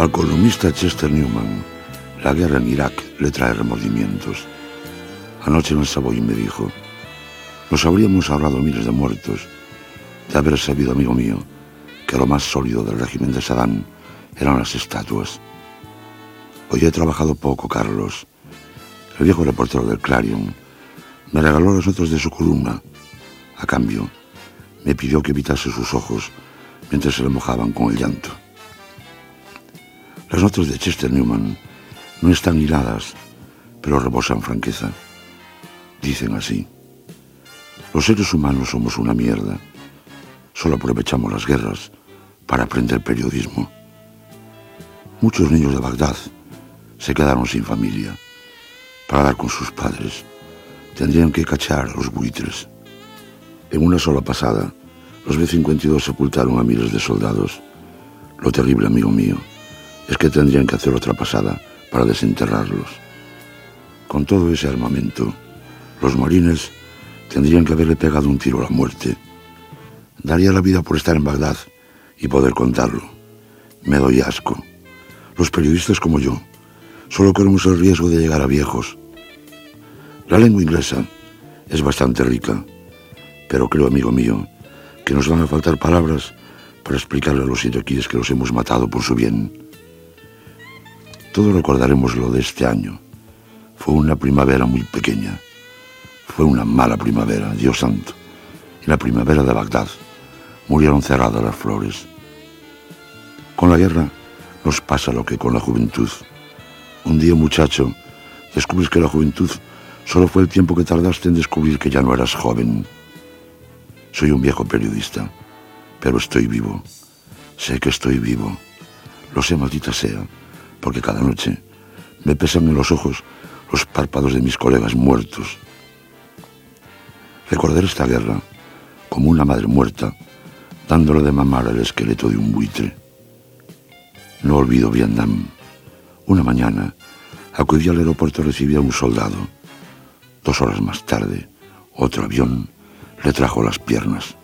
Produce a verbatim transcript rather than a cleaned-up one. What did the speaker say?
Al columnista Chester Newman, la guerra en Irak le trae remordimientos. Anoche en el Savoy me dijo: nos habríamos ahorrado miles de muertos de haber sabido, amigo mío, que lo más sólido del régimen de Saddam eran las estatuas. Hoy he trabajado poco, Carlos. El viejo reportero del Clarion me regaló las notas de su columna. A cambio, me pidió que evitase sus ojos mientras se le mojaban con el llanto. Las notas de Chester Newman no están hiladas, pero rebosan franqueza. Dicen así: los seres humanos somos una mierda. Solo aprovechamos las guerras para aprender periodismo. Muchos niños de Bagdad se quedaron sin familia. Para dar con sus padres, tendrían que cachar a los buitres. En una sola pasada, los B cincuenta y dos sepultaron a miles de soldados. Lo terrible, amigo mío, es que tendrían que hacer otra pasada para desenterrarlos. Con todo ese armamento, los marines tendrían que haberle pegado un tiro a la muerte. Daría la vida por estar en Bagdad y poder contarlo. Me doy asco. Los periodistas como yo solo corremos el riesgo de llegar a viejos. La lengua inglesa es bastante rica, pero creo, amigo mío, que nos van a faltar palabras para explicarle a los iraquíes que los hemos matado por su bien. Todos recordaremos lo de este año. Fue una primavera muy pequeña. Fue una mala primavera, Dios santo. En la primavera de Bagdad murieron cerradas las flores. Con la guerra nos pasa lo que con la juventud. Un día, muchacho, descubres que la juventud solo fue el tiempo que tardaste en descubrir que ya no eras joven. Soy un viejo periodista, pero estoy vivo. Sé que estoy vivo. Lo sé, maldita sea, porque cada noche me pesan en los ojos los párpados de mis colegas muertos. Recordaré esta guerra como una madre muerta dándole de mamar al esqueleto de un buitre. No olvido Vietnam. Una mañana acudí al aeropuerto y recibí a un soldado. Dos horas más tarde, otro avión le trajo las piernas.